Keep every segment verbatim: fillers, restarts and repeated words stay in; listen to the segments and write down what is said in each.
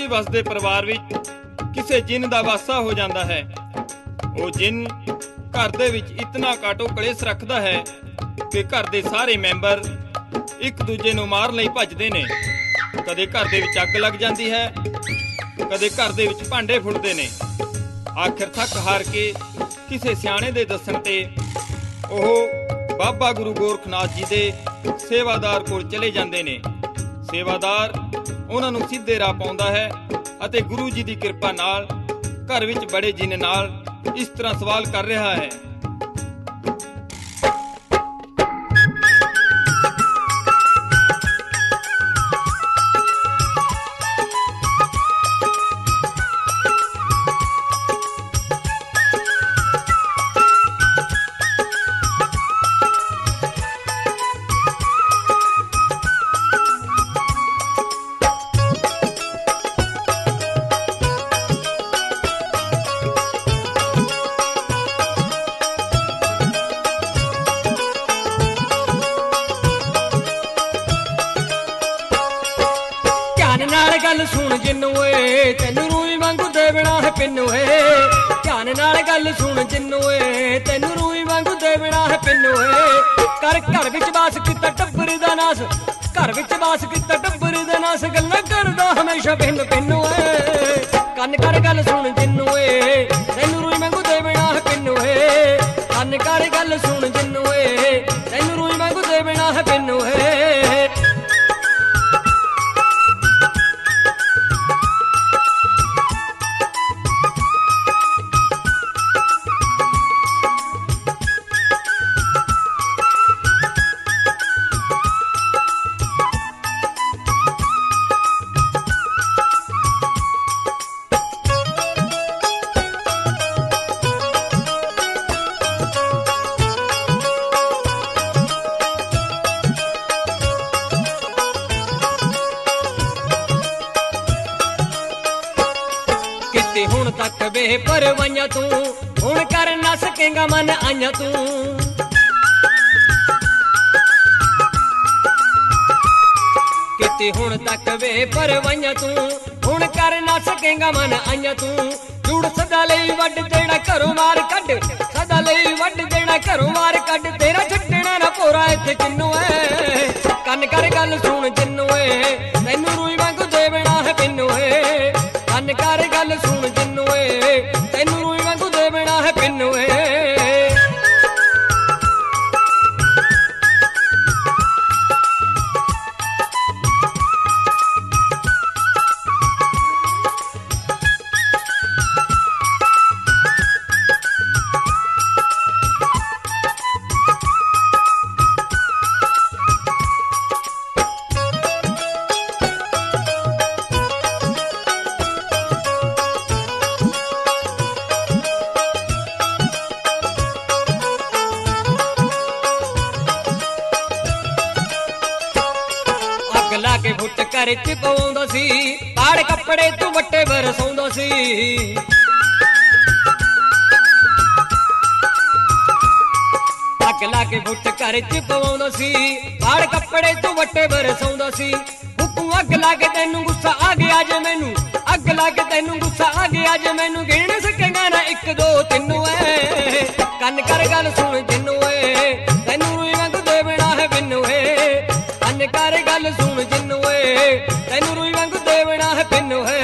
ਵਸਦੇ ਪਰਿਵਾਰ ਵਿੱਚ ਕਿਸੇ ਜਿੰਨ ਦਾ ਵਾਸਾ ਹੋ ਜਾਂਦਾ ਹੈ। ਉਹ ਜਿੰਨ ਘਰ ਦੇ ਵਿੱਚ ਇਤਨਾ ਕਾਟੋ ਕਲੇਸ਼ ਰੱਖਦਾ ਹੈ ਕਿ ਘਰ ਦੇ ਸਾਰੇ ਮੈਂਬਰ ਇੱਕ ਦੂਜੇ ਨੂੰ ਮਾਰਨ ਲਈ ਭੱਜਦੇ ਨੇ। ਕਦੇ ਘਰ ਦੇ ਵਿੱਚ ਅੱਗ ਲੱਗ ਜਾਂਦੀ ਹੈ, ਕਦੇ ਘਰ ਦੇ ਵਿੱਚ ਭਾਂਡੇ ਫੁੱਟਦੇ ਨੇ। ਆਖਿਰ ਥੱਕ ਹਾਰ ਕੇ ਕਿਸੇ ਸਿਆਣੇ ਦੇ ਦੱਸਣ ਤੇ ਉਹ ਬਾਬਾ ਗੁਰੂ ਗੋਰਖਨਾਥ ਜੀ ਦੇ ਸੇਵਾਦਾਰ ਕੋਲ ਚਲੇ ਜਾਂਦੇ ਨੇ। ਸੇਵਾਦਾਰ ਉਹਨਾਂ ਨੂੰ ਸਿੱਧੇ ਰਾਹ ਪਾਉਂਦਾ ਹੈ ਅਤੇ ਗੁਰੂ ਜੀ ਦੀ ਕਿਰਪਾ ਨਾਲ ਘਰ ਵਿੱਚ ਬੜੇ ਜਿੰਨ ਨਾਲ ਇਸ ਤਰ੍ਹਾਂ ਸਵਾਲ ਕਰ ਰਿਹਾ ਹੈ। गल सुन जिन्नू ए तेनू रूई वांगू देवना है पिन्नू है। ध्यान नाल गल सुन जिन्नू ए तेनू रूई वांगू देवना है पिन्नू है। कर घर विच वास कीता टब्बर दा नास, घर विच वास कीता टब्बर दा नास, गल्लां करदा हमेशा भिन्न पिन्नू है। कन कर गल सुन जिन्नू ए तेनू रूई वांगू देवना है पिन्नू है। कन कर गल सुन जिन्नू ए तेनू रूई वांगू देवना है पिन्नू है। हुण तक वे परवाइयां तू हुण कर ना सकेगा मन आइयां तू। किते हुण तक वे परवाइयां तू हुण कर ना सकेगा मन आइयां तू। जुड़ सदा लई वड देना घरों मार कड, सदा लई वड देना घरों मार कड, तेरा छड्डना ना पोरा इत्थे किन्नू है। कन कर गल सुन जिन्नू है तैनू रूई वांगू देवना है पिन्नू है। कन कर गल सुन जिन्नू ए तैनू रूई वांगू देवना है पिन्नू ए। लागे फुट घर च पवाउंदा सी, पाड़ कपड़े तू वट्टे बरसाउंदा सी। अग लागे फुट घर च पवाउंदा सी, पाड़ कपड़े तू वट्टे बरसाउंदा सी। हुक्कू अग लागे तैनू गुस्सा आ गया जे मैनू, अग लागे तैनू गुस्सा आ गया जे मैनू, गिण सकेगा ना एक दो तीनू है। कन कर गल सुन जिन्नू है तैनू रूई वांगू देवना है पिन्नू है। कन कर गल सुन जिन्नू ए तैनू रूई वांगू देवना है पिन्नू है।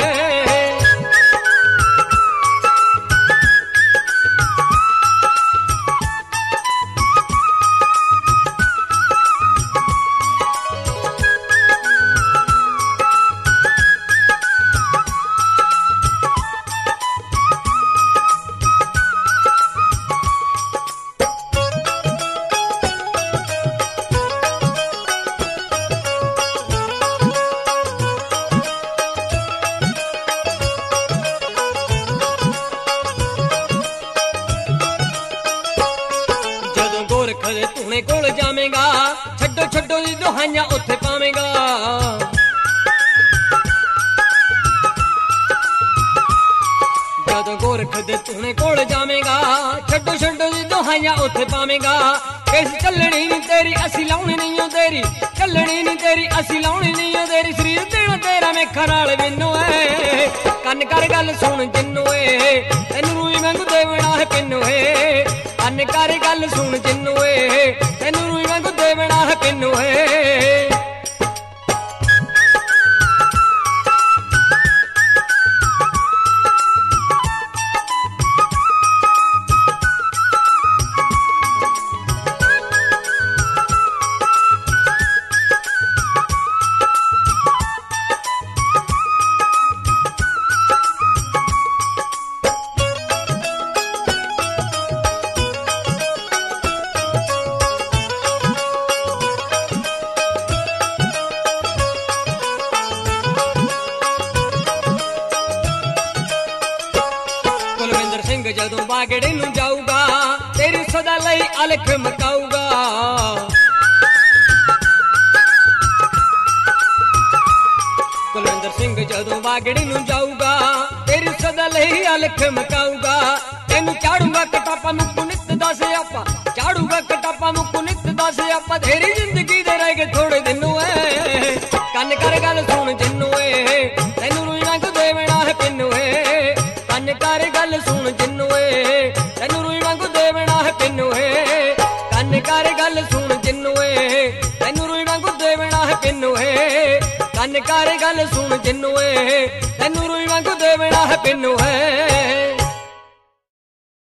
धूने कोल जावेगा छड्डो छड्डो दी दुहाइयां उत्थे पावेगा। जदों गोरख दे धूने कोल जावेगा छड्डो छड्डो दी दुहाइयां उत्थे पावेगा। किस चलनी नी तेरी असी लाउनी नहीं ओ तेरी, चलनी नी तेरी असी लाउनी नहीं ओ तेरी, शरीर तेरा तेरा मेखा नाल मैनू है। ਕਰ ਗੱਲ ਸੁਣ ਜਿੰਨੂ ਏ ਤੈਨੂੰ ਰੂਈ ਵਾਂਗੂ ਦੇਵਣਾ ਹੈ ਪਿੰਨੂ ਏ ਕੰਨ ਕਰ ਗੱਲ ਸੁਣ ਜਿੰਨੂ ਏ ਤੈਨੂੰ ਰੂਈ ਵਾਂਗੂ ਦੇਵਣਾ ਹੈ ਪਿੰਨੂ ਏ ਕੁਲਵਿੰਦਰ ਸਿੰਘ ਜਦੋਂ ਬਾਗੜੇ ਨੂੰ ਜਾਊਗਾ ਤੇਰੀ ਸਦਾ ਲਈ ਅਲਖ ਮਕਾਊਗਾ ਕੁਲਵਿੰਦਰ ਸਿੰਘ ਜਦੋਂ ਬਾਗੜੇ ਨੂੰ ਜਾਊਗਾ ਤੇਰੀ ਸਦਾ ਲਈ ਅਲਖ ਮਕਾਊਗਾ ਤੈਨੂੰ ਚਾੜੂਗਾ ਕਟਾਪਾ ਮੁੱਕ ਨਿੱਤ ਦੱਸ ਆਪਾ ਚਾੜੂਗਾ ਕਟਾਪਾ ਮੁੱਕ ਨਿੱਤ ਦੱਸ ਆਪਾ ਤੇਰੀ ਜ਼ਿੰਦਗੀ ਦੇ ਰਹਿ ਗਏ ਥੋੜੇ ਦਿਨ ਏ ਕੰਨ ਕਰ ਗੱਲ ਸੁਣ ਜਿੰਨੂ ਏ ਤੈਨੂੰ ਰੂਈ ਵਾਂਗੂ ਦੇਵਣਾ ਹੈ ਪਿੰਨੂ ਏ ਕੰਨ ਕਰ ਗੱਲ ਸੁਣ ਜਿੰਨੂ ਏ ਤੈਨੂੰ ਰੂਈ ਵਾਂਗੂ ਦੇਵਣਾ ਹੈ ਪਿੰਨੂ ਏ ਕੰਨ ਕਰ ਗੱਲ ਸੁਣ ਜਿੰਨੂ ਏ ਤੈਨੂੰ ਰੂਈ ਵਾਂਗੂ ਦੇਵਣਾ ਹੈ ਪਿੰਨੂ ਏ ਕੰਨ ਕਰ ਗੱਲ ਸੁਣ ਜਿੰਨੂ ਏ ਤੈਨੂੰ ਰੂਈ ਵਾਂਗੂ ਦੇਵਣਾ ਹੈ ਪਿੰਨੂ ਏ